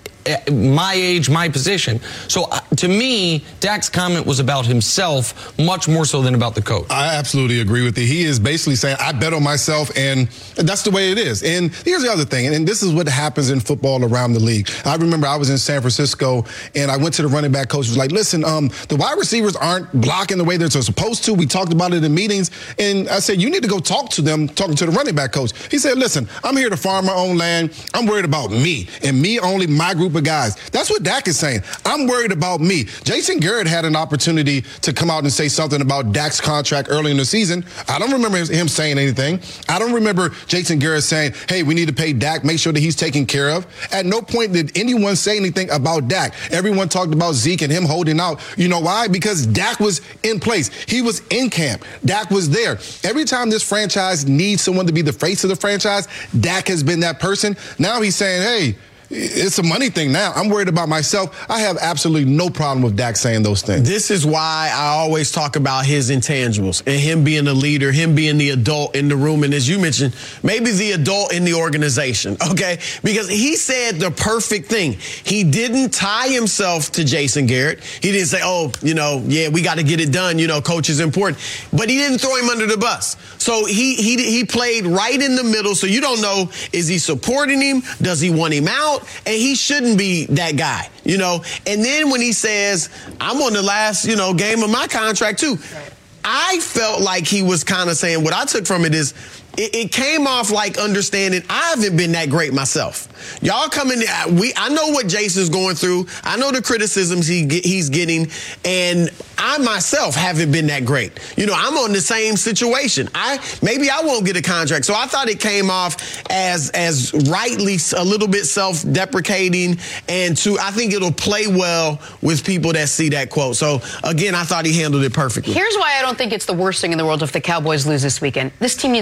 my age, my position. So uh, to me, Dak's comment was about himself much more so than about the coach. I absolutely agree with you. He is basically saying, I bet on myself, and that's the way it is. And here's the other thing, and this is what happens in football around the league. I remember I was in San Francisco, and I went to the running back coach, was like, listen, um, the wide receivers aren't blocking the way they're supposed to. We talked about it in meetings, and I said, you need to go talk to them, talking to the running back coach. He said, listen, I'm here to farm my own land. I'm worried about me, and me only, my group of guys. That's what Dak is saying. I'm worried about me. Jason Garrett had an opportunity to come out and say something about Dak's contract early in the season. I don't remember him saying anything. I don't remember Jason Garrett saying, hey, we need to pay Dak, make sure that he's taken care of. At no point did anyone say anything about Dak. Everyone talked about Zeke and him holding out. You know why? Because Dak was in place. He was in camp. Dak was there. Every time this franchise needs someone to be the face of the franchise, Dak has been that person. Now he's saying, hey, it's a money thing now. I'm worried about myself. I have absolutely no problem with Dak saying those things. This is why I always talk about his intangibles and him being a leader, him being the adult in the room. And as you mentioned, maybe the adult in the organization, okay? Because he said the perfect thing. He didn't tie himself to Jason Garrett. He didn't say, oh, you know, yeah, we got to get it done. You know, coach is important. But he didn't throw him under the bus. So he, he, he played right in the middle. So you don't know, is he supporting him? Does he want him out? And he shouldn't be that guy, you know. And then when he says, I'm on the last, you know, game of my contract too, I felt like he was kind of saying, what I took from it is, it, it came off like understanding I haven't been that great myself. Y'all coming, we I know what Jason's going through. I know the criticisms he he's getting, and I myself haven't been that great. You know, I'm on the same situation. I maybe I won't get a contract. So I thought it came off as as rightly a little bit self-deprecating, and to I think it'll play well with people that see that quote. So again, I thought he handled it perfectly. Here's why I don't think it's the worst thing in the world if the Cowboys lose this weekend. This team needs a lot of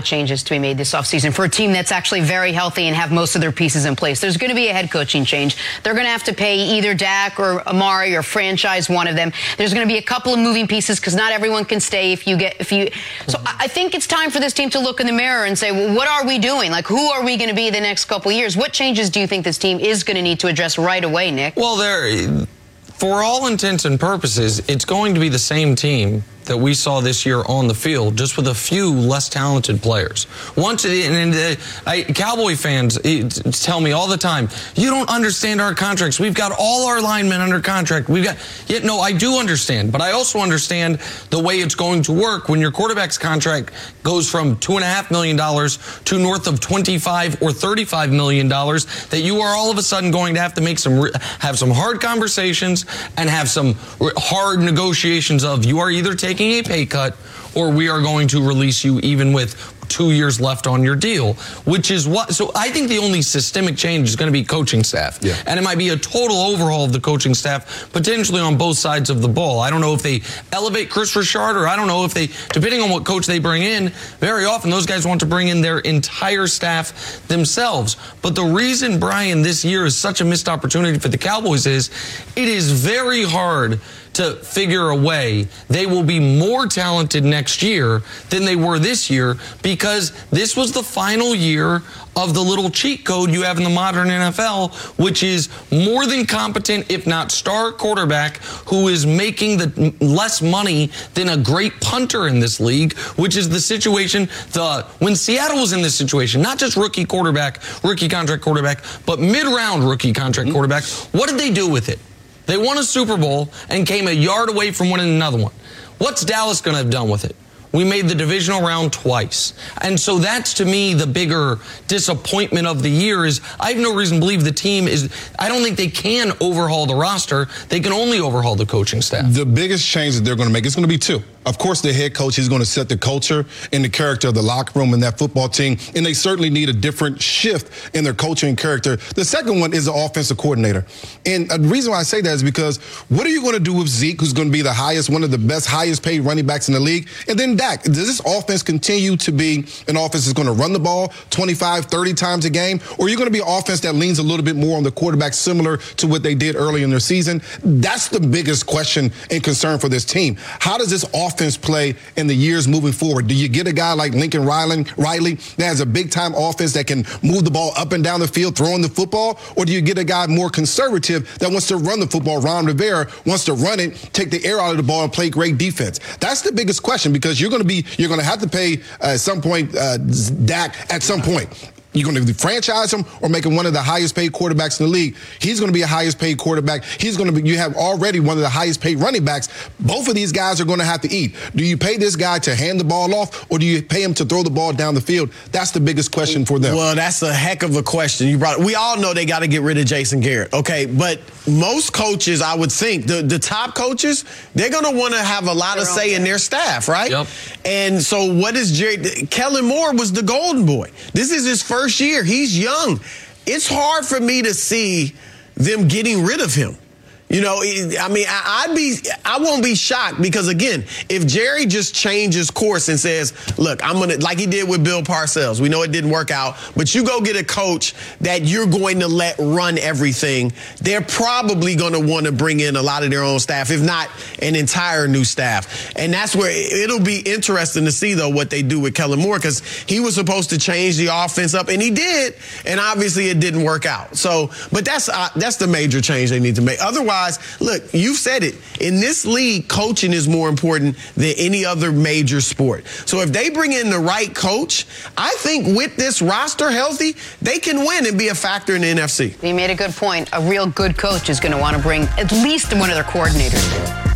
changes to be made this offseason for a team that's actually very healthy and have most of their pieces in place. There's going to be a head coaching change. They're going to have to pay either Dak or Amari or franchise one of them. There's going to be a couple of moving pieces because not everyone can stay if you get if you. So I think it's time for this team to look in the mirror and say, well, what are we doing? Like, who are we going to be the next couple of years? What changes do you think this team is going to need to address right away, Nick? Well, there, for all intents and purposes, it's going to be the same team that we saw this year on the field, just with a few less talented players. Once, and, and uh, I, Cowboy fans it, tell me all the time, you don't understand our contracts. We've got all our linemen under contract. We've got, yet no, I do understand, but I also understand the way it's going to work when your quarterback's contract goes from two and a half million dollars to north of twenty-five or thirty-five million dollars. That you are all of a sudden going to have to make some, have some hard conversations and have some hard negotiations of you are either taking a pay cut or we are going to release you even with two years left on your deal, which is what, so I think the only systemic change is going to be coaching staff. Yeah. And it might be a total overhaul of the coaching staff, potentially on both sides of the ball. I don't know if they elevate Chris Richard, or I don't know if they, depending on what coach they bring in, very often those guys want to bring in their entire staff themselves. But the reason, Brian, this year is such a missed opportunity for the Cowboys is it is very hard to figure a way they will be more talented next year than they were this year, because this was the final year of the little cheat code you have in the modern N F L, which is more than competent, if not star quarterback, who is making the less money than a great punter in this league, which is the situation the when Seattle was in this situation, not just rookie quarterback, rookie contract quarterback, but mid-round rookie contract mm-hmm. quarterback. What did they do with it? They won a Super Bowl and came a yard away from winning another one. What's Dallas going to have done with it? We made the divisional round twice. And so that's, to me, the bigger disappointment of the year is I have no reason to believe the team is, I don't think they can overhaul the roster. They can only overhaul the coaching staff. The biggest change that they're going to make is going to be two. Of course, the head coach is going to set the culture and the character of the locker room and that football team, and they certainly need a different shift in their coaching character. The second one is the offensive coordinator. And the reason why I say that is because what are you going to do with Zeke, who's going to be the highest, one of the best, highest paid running backs in the league, and then Dak? Does this offense continue to be an offense that's going to run the ball twenty-five, thirty times a game, or are you going to be an offense that leans a little bit more on the quarterback, similar to what they did early in their season? That's the biggest question and concern for this team. How does this offense offense play in the years moving forward? Do you get a guy like Lincoln Riley, Riley that has a big-time offense that can move the ball up and down the field, throwing the football? Or do you get a guy more conservative that wants to run the football? Ron Rivera wants to run it, take the air out of the ball, and play great defense. That's the biggest question, because you're going to be you're going to have to pay uh, at some point uh, Dak at some point. You're going to franchise him or make him one of the highest paid quarterbacks in the league. He's going to be a highest paid quarterback. He's going to be, you have already one of the highest paid running backs. Both of these guys are going to have to eat. Do you pay this guy to hand the ball off, or do you pay him to throw the ball down the field? That's the biggest question for them. Well, that's a heck of a question. You brought. We all know they got to get rid of Jason Garrett. Okay, but most coaches, I would think, the, the top coaches, they're going to want to have a lot of say in their staff, right? Yep. And so what is Jerry? Kellen Moore was the golden boy. This is his first year. He's young. It's hard for me to see them getting rid of him. You know, I mean, I'd be, I won't be shocked, because, again, if Jerry just changes course and says, look, I'm going to, like he did with Bill Parcells, we know it didn't work out, but you go get a coach that you're going to let run everything, they're probably going to want to bring in a lot of their own staff, if not an entire new staff. And that's where it'll be interesting to see, though, what they do with Kellen Moore, because he was supposed to change the offense up, and he did, and obviously it didn't work out. So, but that's uh, that's the major change they need to make. Otherwise, look, you've said it. In this league, coaching is more important than any other major sport. So if they bring in the right coach, I think with this roster healthy, they can win and be a factor in the N F C. You made a good point. A real good coach is going to want to bring at least one of their coordinators in.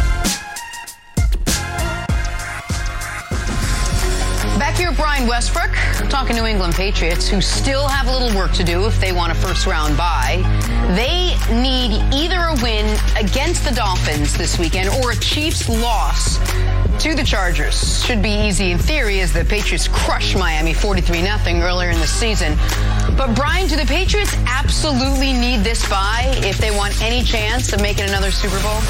Back here, Brian Westbrook, talking New England Patriots, who still have a little work to do if they want a first-round bye. They need either a win against the Dolphins this weekend or a Chiefs loss to the Chargers. Should be easy in theory, as the Patriots crushed Miami forty-three nothing earlier in the season. But, Brian, do the Patriots absolutely need this bye if they want any chance of making another Super Bowl?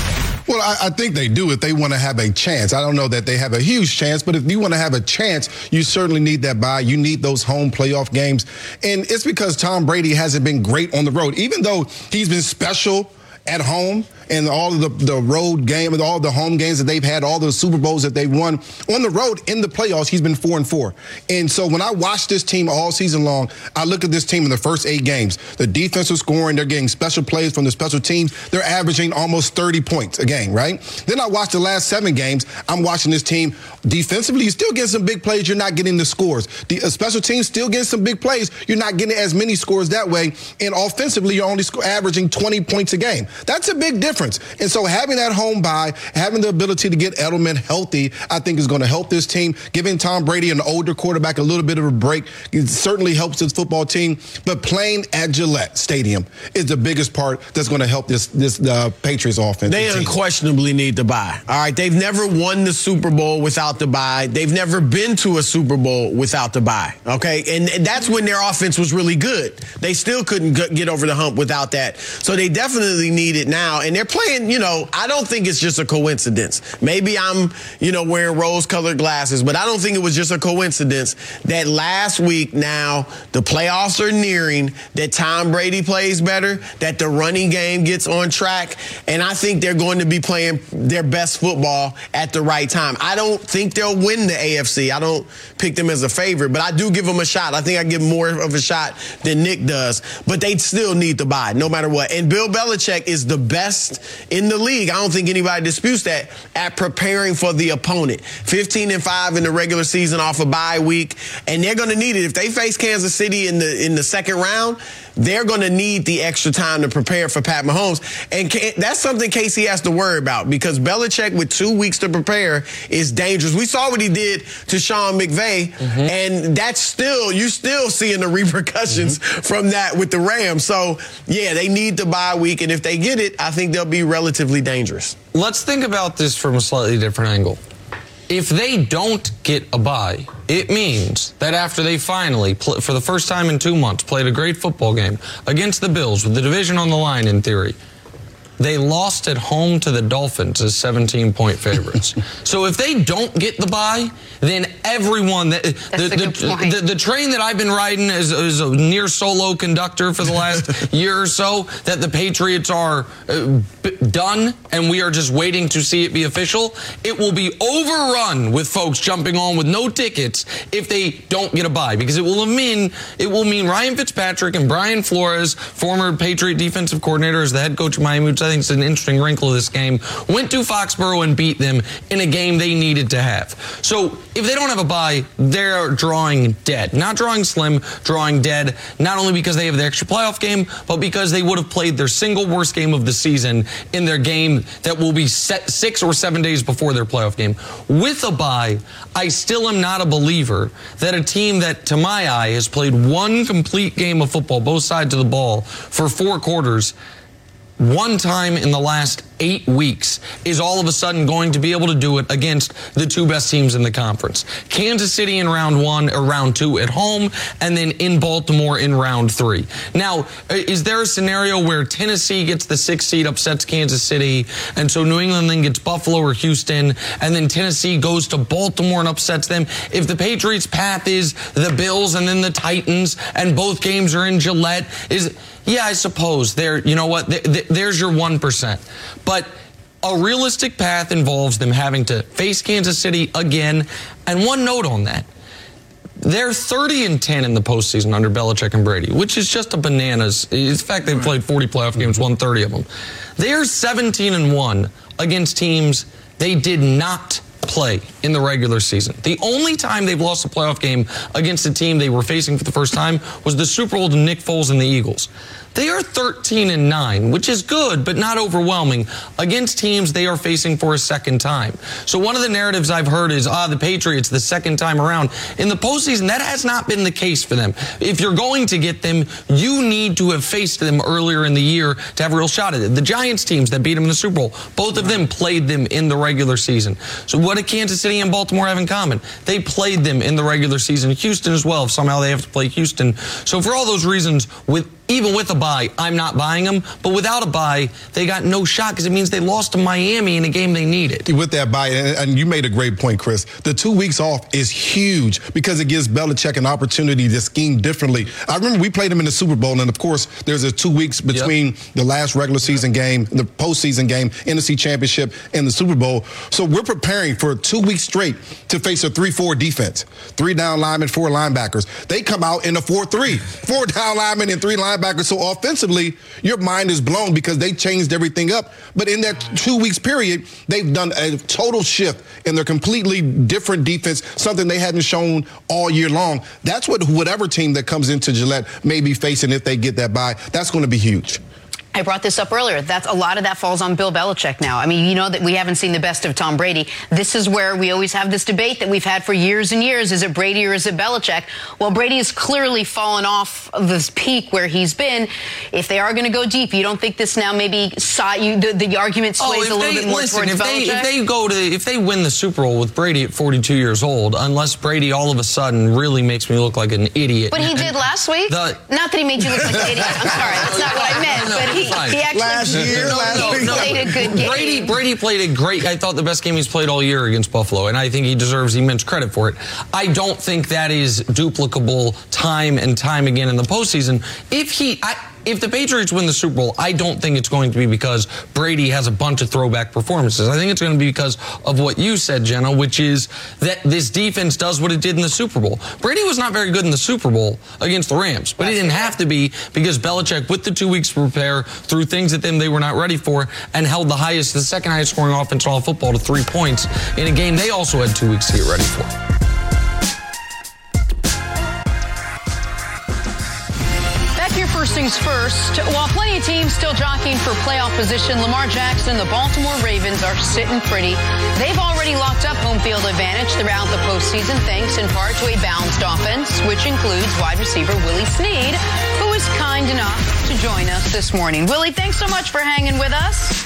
Well, I, I think they do if they want to have a chance. I don't know that they have a huge chance, but if you want to have a chance, you certainly need that bye. You need those home playoff games. And it's because Tom Brady hasn't been great on the road. Even though he's been special at home and all of the, the road game and all the home games that they've had, all the Super Bowls that they've won on the road in the playoffs, he's been four and four. And so when I watch this team all season long, I look at this team in the first eight games. The defensive scoring, they're getting special plays from the special teams. They're averaging almost thirty points a game, right? Then I watch the last seven games. I'm watching this team defensively. You're still getting some big plays. You're not getting the scores. The uh, special teams still getting some big plays. You're not getting as many scores that way. And offensively, you're only sc- averaging twenty points a game. That's a big difference. And so having that home bye, having the ability to get Edelman healthy, I think is going to help this team. Giving Tom Brady, an older quarterback, a little bit of a break, it certainly helps this football team. But playing at Gillette Stadium is the biggest part that's going to help this this uh, Patriots offense. They unquestionably need the bye. All right, they've never won the Super Bowl without the bye. They've never been to a Super Bowl without the bye. Okay, and that's when their offense was really good. They still couldn't get over the hump without that. So they definitely need it now. And they're playing, you know, I don't think it's just a coincidence. Maybe I'm, you know, wearing rose-colored glasses, but I don't think it was just a coincidence that last week now the playoffs are nearing, that Tom Brady plays better, that the running game gets on track, and I think they're going to be playing their best football at the right time. I don't think they'll win the A F C. I don't pick them as a favorite, but I do give them a shot. I think I give more of a shot than Nick does, but they still need to bye no matter what. And Bill Belichick is the best in the league. I don't think anybody disputes that at preparing for the opponent. fifteen and five in the regular season off a bye week, and they're going to need it. If they face Kansas City in the in the second round, they're going to need the extra time to prepare for Pat Mahomes. And that's something Casey has to worry about, because Belichick with two weeks to prepare is dangerous. We saw what he did to Sean McVay, mm-hmm. and that's still, you're still seeing the repercussions mm-hmm. from that with the Rams. So, yeah, they need the bye week, and if they get it, I think they'll be relatively dangerous. Let's think about this from a slightly different angle. If they don't get a bye, it means that after they finally, pl- for the first time in two months, played a great football game against the Bills with the division on the line in theory, they lost at home to the Dolphins as seventeen-point favorites. So if they don't get the bye, then everyone, that, the, the, the, the train that I've been riding as, as a near solo conductor for the last year or so, that the Patriots are uh, b- done and we are just waiting to see it be official, it will be overrun with folks jumping on with no tickets if they don't get a bye, because it will mean it will mean Ryan Fitzpatrick and Brian Flores, former Patriot defensive coordinator, as the head coach of Miami, which I think is an interesting wrinkle of this game, went to Foxborough and beat them in a game they needed to have. So if they don't have a bye, they're drawing dead. Not drawing slim, drawing dead, not only because they have the extra playoff game, but because they would have played their single worst game of the season in their game that will be set six or seven days before their playoff game. With a bye, I still am not a believer that a team that, to my eye, has played one complete game of football, both sides of the ball, for four quarters, one time in the last eight weeks, is all of a sudden going to be able to do it against the two best teams in the conference. Kansas City in round one or round two at home, and then in Baltimore in round three. Now, is there a scenario where Tennessee gets the sixth seed, upsets Kansas City, and so New England then gets Buffalo or Houston, and then Tennessee goes to Baltimore and upsets them? If the Patriots' path is the Bills and then the Titans, and both games are in Gillette, is... Yeah, I suppose there, you know what, there's your one percent. But a realistic path involves them having to face Kansas City again. And one note on that, they're thirty and ten in the postseason under Belichick and Brady, which is just a bananas. In fact, they've played forty playoff games, won thirty of them. They're seventeen and one against teams they did not play in the regular season. The only time they've lost a playoff game against a team they were facing for the first time was the Super Bowl to Nick Foles and the Eagles. They are thirteen and nine, which is good, but not overwhelming, against teams they are facing for a second time. So one of the narratives I've heard is, ah, the Patriots the second time around. In the postseason, that has not been the case for them. If you're going to get them, you need to have faced them earlier in the year to have a real shot at it. The Giants teams that beat them in the Super Bowl, both of them played them in the regular season. So what do Kansas City and Baltimore have in common? They played them in the regular season. Houston as well, if somehow they have to play Houston. So for all those reasons, with even with a bye, I'm not buying them. But without a bye, they got no shot because it means they lost to Miami in a game they needed. With that bye, and, and you made a great point, Chris. The two weeks off is huge because it gives Belichick an opportunity to scheme differently. I remember we played him in the Super Bowl, and of course, there's a two weeks between yep. the last regular season game, the postseason game, N F C Championship, and the Super Bowl. So we're preparing for two weeks straight to face a three four defense. Three down linemen, four linebackers. They come out in a four three. Four down linemen and three linebackers. So offensively, your mind is blown because they changed everything up. But in that two weeks period, they've done a total shift in their completely different defense, something they hadn't shown all year long. That's what whatever team that comes into Gillette may be facing if they get that bye. That's going to be huge. I brought this up earlier. That's a lot of that falls on Bill Belichick now. I mean, you know that we haven't seen the best of Tom Brady. This is where we always have this debate that we've had for years and years. Is it Brady or is it Belichick? Well, Brady has clearly fallen off of this peak where he's been. If they are going to go deep, you don't think this now maybe saw you, the, the argument sways oh, a little they, bit more listen, towards if Belichick? They, if they go to, if they win the Super Bowl with Brady at forty-two years old, unless Brady all of a sudden really makes me look like an idiot. But he did last week. The, not that he made you look like an idiot. I'm sorry, that's not what I meant. No, no, but he, he actually. Last year, no, last no, week. no. played a good game. Brady, Brady played a great, I thought the best game he's played all year against Buffalo, and I think he deserves immense credit for it. I don't think that is duplicable time and time again in the postseason. If he, I, if the Patriots win the Super Bowl, I don't think it's going to be because Brady has a bunch of throwback performances. I think it's going to be because of what you said, Jenna, which is that this defense does what it did in the Super Bowl. Brady was not very good in the Super Bowl against the Rams, but he didn't have to be because Belichick, with the two weeks to prepare, threw things at them they were not ready for and held the highest, the second highest scoring offense in all football to three points in a game they also had two weeks to get ready for. First things first, while plenty of teams still jockeying for playoff position, Lamar Jackson, the Baltimore Ravens are sitting pretty. They've already locked up home field advantage throughout the postseason, thanks in part to a balanced offense, which includes wide receiver Willie Snead, who is kind enough to join us this morning. Willie, thanks so much for hanging with us.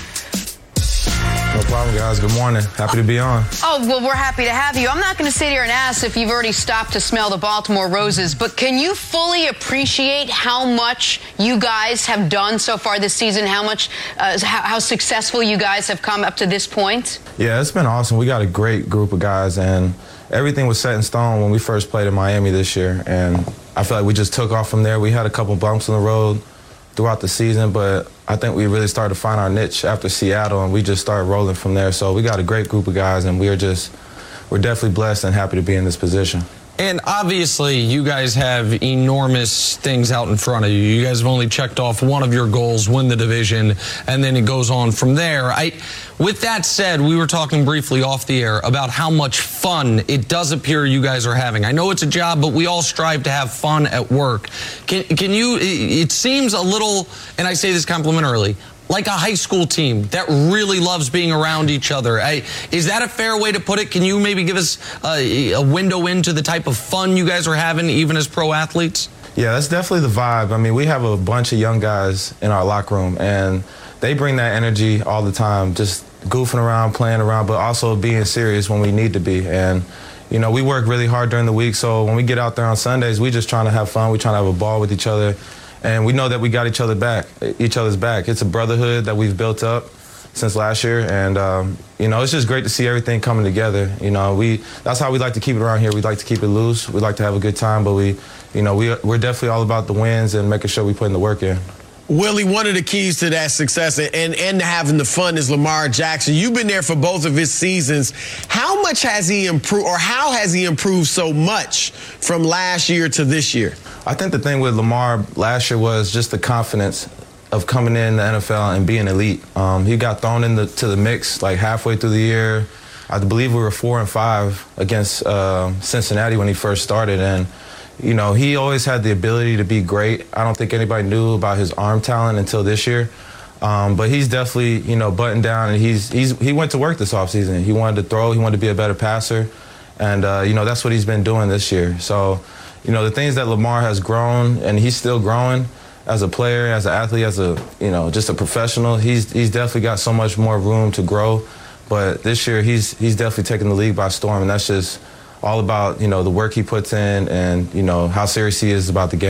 No problem, guys. Good morning. Happy to be on. Oh, well, we're happy to have you. I'm not going to sit here and ask if you've already stopped to smell the Baltimore roses, but can you fully appreciate how much you guys have done so far this season, how much, uh, how, how successful you guys have come up to this point? Yeah, it's been awesome. We got a great group of guys, and everything was set in stone when we first played in Miami this year, and I feel like we just took off from there. We had a couple bumps on the road throughout the season, but I think we really started to find our niche after Seattle, and we just started rolling from there. So we got a great group of guys, and we're just, we're definitely blessed and happy to be in this position. And obviously, you guys have enormous things out in front of you. You guys have only checked off one of your goals, win the division, and then it goes on from there. I, with that said, we were talking briefly off the air about how much fun it does appear you guys are having. I know it's a job, but we all strive to have fun at work. Can, can you, it seems a little, and I say this complimentarily, like a high school team that really loves being around each other. I, is that a fair way to put it? Can you maybe give us a, a window into the type of fun you guys are having, even as pro athletes? Yeah, that's definitely the vibe. I mean, we have a bunch of young guys in our locker room, and they bring that energy all the time, just goofing around, playing around, but also being serious when we need to be. And, you know, we work really hard during the week, so when we get out there on Sundays, we just trying to have fun. We trying to have a ball with each other. And we know that we got each other back, each other's back. It's a brotherhood that we've built up since last year, and um, you know, it's just great to see everything coming together. You know, we that's how we like to keep it around here. We like to keep it loose. We like to have a good time, but we, you know, we we're definitely all about the wins and making sure we put in the work in. Willie, one of the keys to that success and, and having the fun is Lamar Jackson. You've been there for both of his seasons. How much has he improved, or how has he improved so much from last year to this year? I think the thing with Lamar last year was just the confidence of coming in the N F L and being elite. Um, he got thrown into the, the mix like halfway through the year. I believe we were four and five against uh, Cincinnati when he first started, and you know, he always had the ability to be great. I don't think anybody knew about his arm talent until this year. Um, but he's definitely, you know, buttoned down, and he's he's he went to work this offseason. He wanted to throw. He wanted to be a better passer. And, uh, you know, that's what he's been doing this year. So, you know, the things that Lamar has grown, and he's still growing as a player, as an athlete, as a, you know, just a professional, he's he's definitely got so much more room to grow. But this year, he's he's definitely taking the league by storm, and that's just all about, you know, the work he puts in and, you know, how serious he is about the game.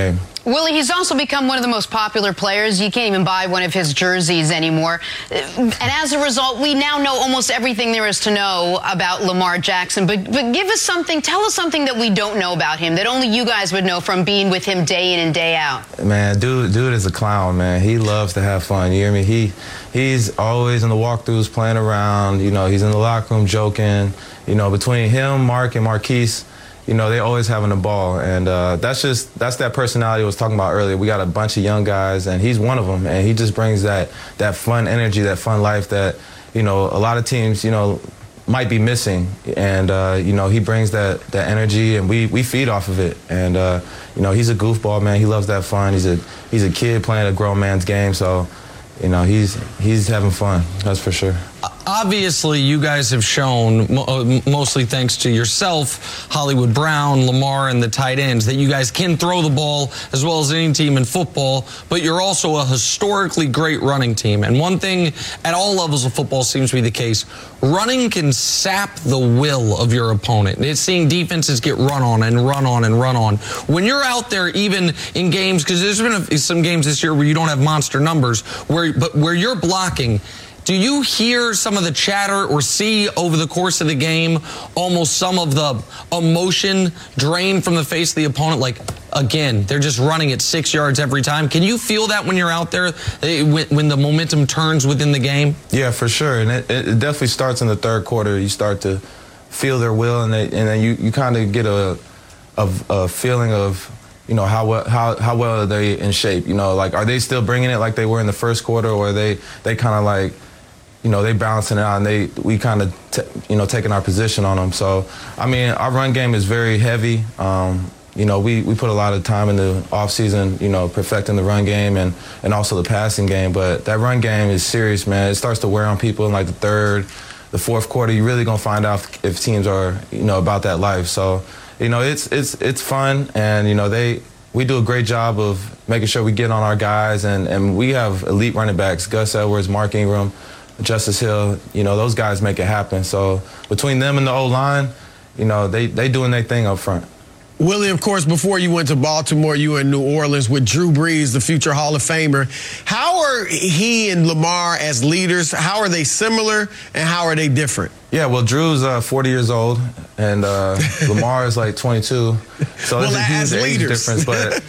Willie, he's also become one of the most popular players. You can't even buy one of his jerseys anymore. And as a result, we now know almost everything there is to know about Lamar Jackson. But but give us something, tell us something that we don't know about him, that only you guys would know from being with him day in and day out. Man, dude, dude is a clown, man. He loves to have fun. You hear me? He he's always in the walkthroughs playing around. You know, he's in the locker room joking. You know, between him, Mark, and Marquise, you know, they always having a ball, and uh, that's just that's that personality I was talking about earlier. We got a bunch of young guys, and he's one of them, and he just brings that that fun energy, that fun life that, you know, a lot of teams, you know, might be missing, and uh, you know, he brings that that energy, and we we feed off of it, and uh, you know, he's a goofball, man. He loves that fun. He's a he's a kid playing a grown man's game, so you know, he's he's having fun. That's for sure. Obviously, you guys have shown, mostly thanks to yourself, Hollywood Brown, Lamar, and the tight ends, that you guys can throw the ball as well as any team in football, but you're also a historically great running team. And one thing at all levels of football seems to be the case: running can sap the will of your opponent. It's seeing defenses get run on and run on and run on. When you're out there, even in games, because there's been a, some games this year where you don't have monster numbers, where but where you're blocking, do you hear some of the chatter or see over the course of the game almost some of the emotion drain from the face of the opponent? Like, again, they're just running at six yards every time. Can you feel that when you're out there, when the momentum turns within the game? Yeah, for sure. And it, it definitely starts in the third quarter. You start to feel their will, and, they, and then you, you kind of get a, a, a feeling of, you know, how well, how, how well are they in shape? You know, like, are they still bringing it like they were in the first quarter, or are they, they kind of like, you know, they balancing it out, and they we kind of, t- you know, taking our position on them. So, I mean, our run game is very heavy. Um, you know, we, we put a lot of time in the offseason, you know, perfecting the run game and, and also the passing game. But that run game is serious, man. It starts to wear on people in, like, the third, the fourth quarter. You're really going to find out if teams are, you know, about that life. So, you know, it's it's it's fun, and, you know, they we do a great job of making sure we get on our guys, and, and we have elite running backs: Gus Edwards, Mark Ingram, Justice Hill. You know, those guys make it happen. So between them and the O-line, you know, they, they doing their thing up front. Willie, of course, before you went to Baltimore, you were in New Orleans with Drew Brees, the future Hall of Famer. How are he and Lamar as leaders? How are they similar, and how are they different? Yeah, well, Drew's uh, forty years old, and uh, Lamar is like twenty-two. So well, there's a huge age difference.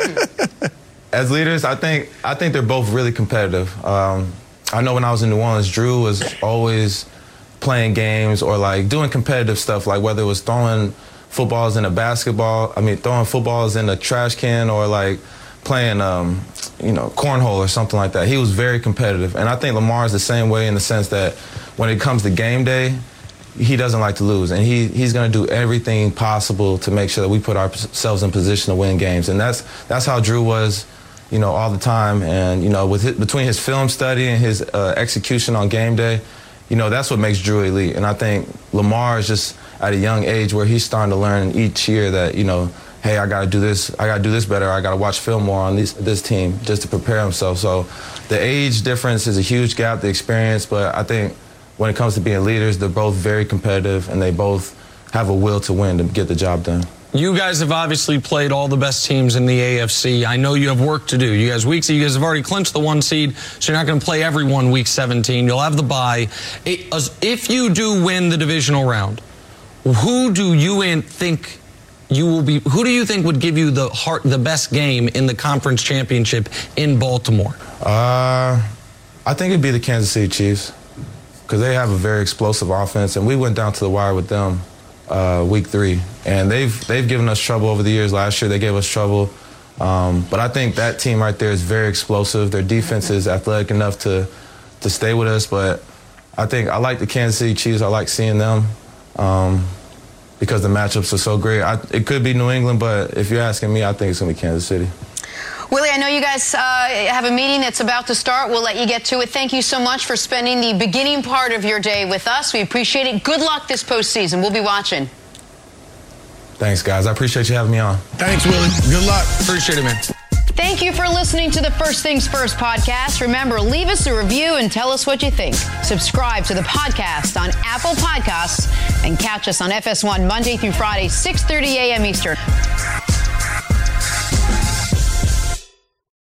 But as leaders, I think I think they're both really competitive. Um, I know when I was in New Orleans, Drew was always playing games or like doing competitive stuff, like whether it was throwing footballs in a basketball, I mean, throwing footballs in a trash can, or like playing, um, you know, cornhole or something like that. He was very competitive. And I think Lamar is the same way, in the sense that when it comes to game day, he doesn't like to lose. And he he's going to do everything possible to make sure that we put ourselves in position to win games. And that's that's how Drew was, you know, all the time. And, you know, with his, between his film study and his uh, execution on game day, you know, that's what makes Drew elite. And I think Lamar is just at a young age where he's starting to learn each year that, you know, hey, I got to do this, I got to do this better, I got to watch film more on this, this team just to prepare himself. So the age difference is a huge gap, the experience, but I think when it comes to being leaders, they're both very competitive, and they both have a will to win to get the job done. You guys have obviously played all the best teams in the A F C. I know you have work to do. You guys weeks. You guys have already clinched the one seed, so you're not going to play everyone week seventeen. You'll have the bye. If you do win the divisional round, who do you think you will be? Who do you think would give you the heart, the best game in the conference championship in Baltimore? Uh, I think it'd be the Kansas City Chiefs, because they have a very explosive offense, and we went down to the wire with them uh, week three, and they've they've given us trouble over the years. Last year they gave us trouble, um, but I think that team right there is very explosive. Their defense is athletic enough to to stay with us, but I think I like the Kansas City Chiefs. I like seeing them um, because the matchups are so great. I, it could be New England, but if you're asking me, I think it's going to be Kansas City. Willie, I know you guys uh, have a meeting that's about to start. We'll let you get to it. Thank you so much for spending the beginning part of your day with us. We appreciate it. Good luck this postseason. We'll be watching. Thanks, guys. I appreciate you having me on. Thanks, Willie. Good luck. Appreciate it, man. Thank you for listening to the First Things First podcast. Remember, leave us a review and tell us what you think. Subscribe to the podcast on Apple Podcasts and catch us on F S one Monday through Friday, six thirty a.m. Eastern.